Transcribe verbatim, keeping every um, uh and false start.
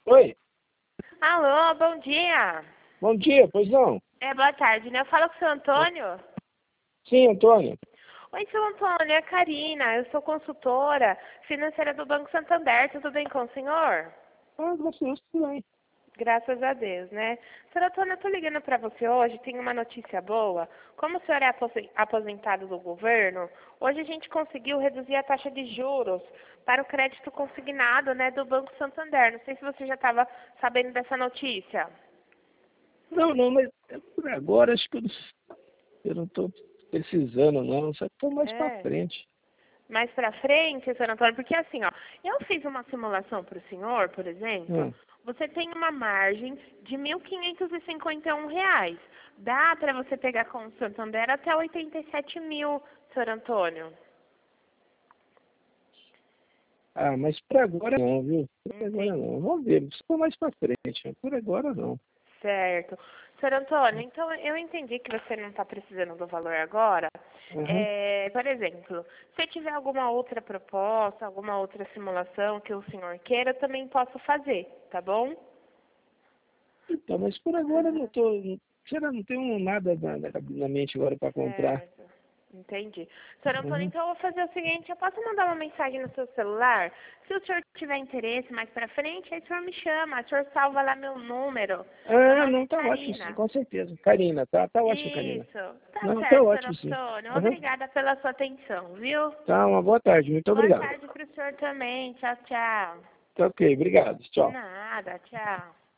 Oi, Alô, bom dia. bom dia, pois não? É, boa tarde, né? Eu falo com o seu Antônio. Sim, Antônio. Oi, seu Antônio, é a Karina. Eu sou consultora financeira do Banco Santander. Tudo bem com o senhor? Ah, graças a Deus, tudo bem. Graças a Deus, né? Seu Antônio, eu tô ligando para você hoje. Tem uma notícia boa. Como o senhor é aposen- aposentado do governo, hoje a gente conseguiu reduzir a taxa de juros para o crédito consignado, né, do Banco Santander. Não sei se você já estava sabendo dessa notícia. Não, não, mas é por agora acho que eu não, eu não tô precisando, não. Só tô mais pra É. frente. Mais pra frente, senhor Antônio, porque assim, ó, eu fiz uma simulação para o senhor, por exemplo, Ah, você tem uma margem de mil quinhentos e cinquenta e um reais. Dá para você pegar com o Santander até oitenta e sete mil, senhor Antônio. ah, mas por agora não, viu? Por agora Entendi. não. Vamos ver, só mais pra frente. Mas por agora não. Certo. Senhor Antônio, então eu entendi que você não está precisando do valor agora. Aham. É, por exemplo, se tiver alguma outra proposta, alguma outra simulação que o senhor queira, eu também posso fazer, tá bom? Então, mas por agora eu não Aham. tô. Será não tenho nada na, na, na mente agora pra comprar. Certo. Entendi. Senhor Antônio, Uhum. então eu vou fazer o seguinte, eu posso mandar uma mensagem no seu celular? Se o senhor tiver interesse mais pra frente, aí o senhor me chama, o senhor salva lá meu número. Meu Ah, nome não, é tá ótimo, sim, Karina. com certeza. Karina, tá, tá ótimo, Karina. Isso. Tá Não, tá certo, senhor ótimo, sim. Antônio. Aham. Obrigada pela sua atenção, viu? Tá, uma boa tarde, muito Boa obrigado. tarde pro senhor também. Tchau, tchau. Tá ok, obrigado. De Tchau. nada, tchau.